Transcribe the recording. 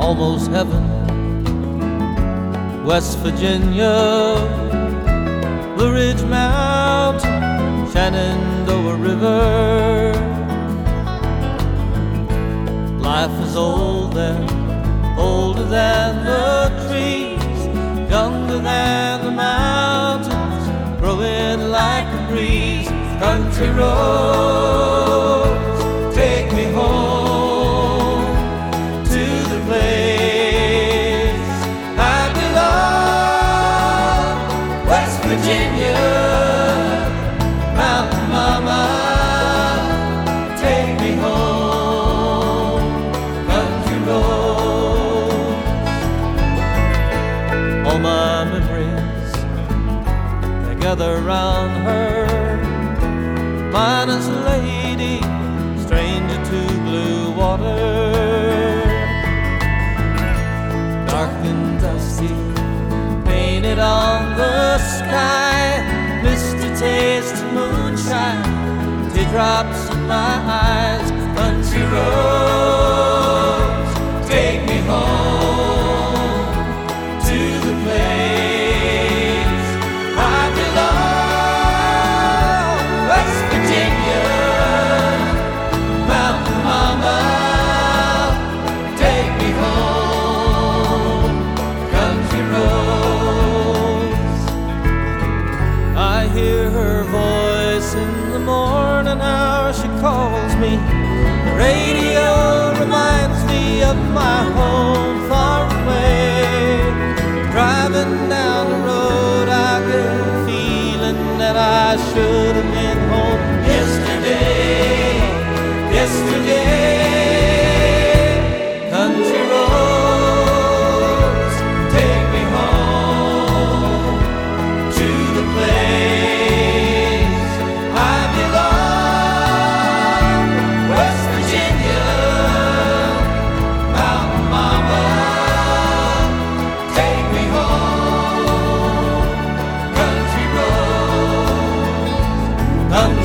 almost heaven. West Virginia, Blue Ridge Mountain, Shenandoah River. Life is old there, older than the trees, younger than the mountains, growing like a breeze. Country roads, take me home to the place I belong. West Virginia, Mountain Mama, take me home. Country roads, all my memories, they gather round her. Minus a lady, stranger to blue water. Dark and dusty, painted on the sky, misty taste of moonshine, teardrops in my eyes. Country roads, take me home to the place I belong. West Virginia, Mountain Mama, take me home. Country roads, I hear her voice in the morning hour. She calls me. The radio reminds me of my home far away. Driving down the road, I get a feeling that I should have been home yesterday. Country roads, take me home to the place I belong. West Virginia, Mountain Mama, take me home. Country roads,